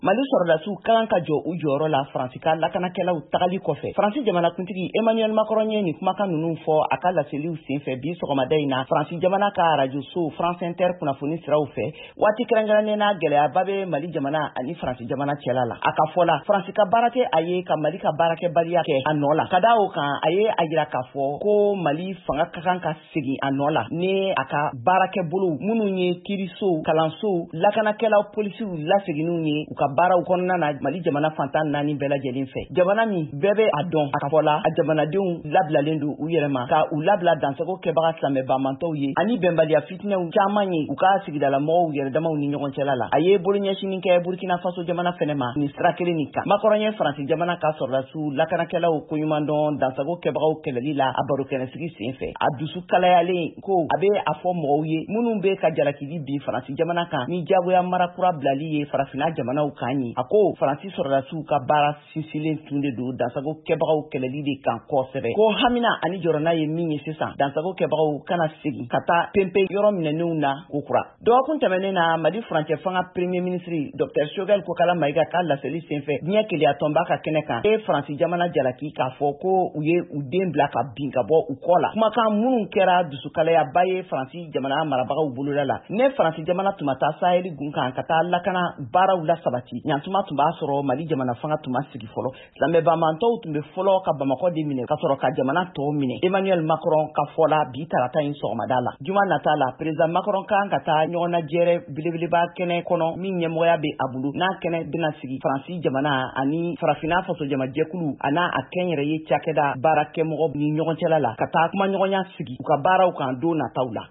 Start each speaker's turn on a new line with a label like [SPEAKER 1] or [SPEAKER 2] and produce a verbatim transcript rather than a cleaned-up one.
[SPEAKER 1] Mali sɔrɔdasiw kan ka jɔ u jɔyɔrɔ la Faransi ka lakanakɛlaw tagali kɔfɛ. Faransi jamanakuntigi Emmanuel Macron ye nin kumakan ninnu fɔ a ka laseliw senfɛ bi sɔgɔmada in na Faransi jamana ka radio so France Inter kunnafoni siraw fɛ waati kɛrɛnkɛrɛnnen na gɛlɛyaba bɛ Mali jamana ani Faransi jamana cɛla la. A ka fɔ la Faransi ka baara tɛ a ye ka Mali ka baarakɛbaliya kɛ a nɔ la. Ka da o kan a ye a jira k'a fɔ ko Mali fanga ka kan ka segin a nɔ la ni a ka baarakɛbolo minnu ye kiirisow, kalansow, lakanakɛlaw, polisiw laseginninw ye u ka baaraw kɔnɔna na Mali jamana fantan naani bɛɛ lajɛlen fɛ. Jamana min bɛɛ bɛ a dɔn a ka fɔ la a jamanadenw labilalen don u yɛrɛ ma ka u labila dansago kɛbaga silamɛbamantɔw ye ani bɛnbaliya fitinɛw caman ye u ka sigidala mɔgɔw yɛrɛdamaw ni ɲɔgɔn cɛla la. A ye bolo ɲɛsinin kɛ Burkina Faso jamana fɛnɛ ma ni sira kelen nin kan. Macron ye Faransi jamana ka sɔrɔdasiw lakanakɛlaw koɲuman dɔn dansago kɛbagaw kɛlɛli la a barokɛnɛsigi senfɛ. A dusu kalayalen ko a bɛ a fɔ mɔgɔw ye minnu bɛ ka jalakili bi Faransi jamana kan ni jagoya marakura bilali ye farafinna jamanaw kan ye. A ko Faransi sɔrɔdasiw ka baara sinsilen tun de don dansago kɛbagaw kɛlɛli de kan kosɛbɛ. Ko hamina ani jɔrɔna ye min ye sisan dansago kɛbagaw kana segin ka taa penpe yɔrɔ minɛnenw na ko kura. Dɔgɔkun tɛmɛnen na Mali furancɛ fanga premier ministre Dr Choguel Kokala Maïga ka laseli senfɛ diɲɛ keleya tɔnba ka kɛnɛ kan e Faransi jamana jalaki k'a fɔ ko u ye u den bila ka bin ka bɔ u kɔ la. Kumakan minnu kɛra dusukalayaba ye Faransi jamana marabagaw boloda la. Ne Faransi jamana tuma taa saheli gun kan ka taa lakana baaraw la sabati ɲantuma tun b'a sɔrɔ Mali jamana fanga tun ma sigi fɔlɔ. Silamɛbamantɔw tun bɛ fɔlɔ ka Bamakɔ de minɛ ka sɔrɔ ka jamana tɔw minɛ. Emmanuel Macron ka fɔ la bi tarata in sɔgɔmada la. Juma nata la président Macron kan ka taa ɲɔgɔnna jɛrɛ belebeleba kɛnɛ kɔnɔ min ɲɛmɔgɔya bɛ a bolo n'a kɛnɛ bɛna sigi Faransi jamana ani farafinna faso jamajɛkulu a n'a a kɛnyɛrɛ ye cakɛda baarakɛmɔgɔ ni ɲɔgɔn cɛla la ka taa kuma ɲɔgɔnya sigi u ka baaraw kan don nataw la.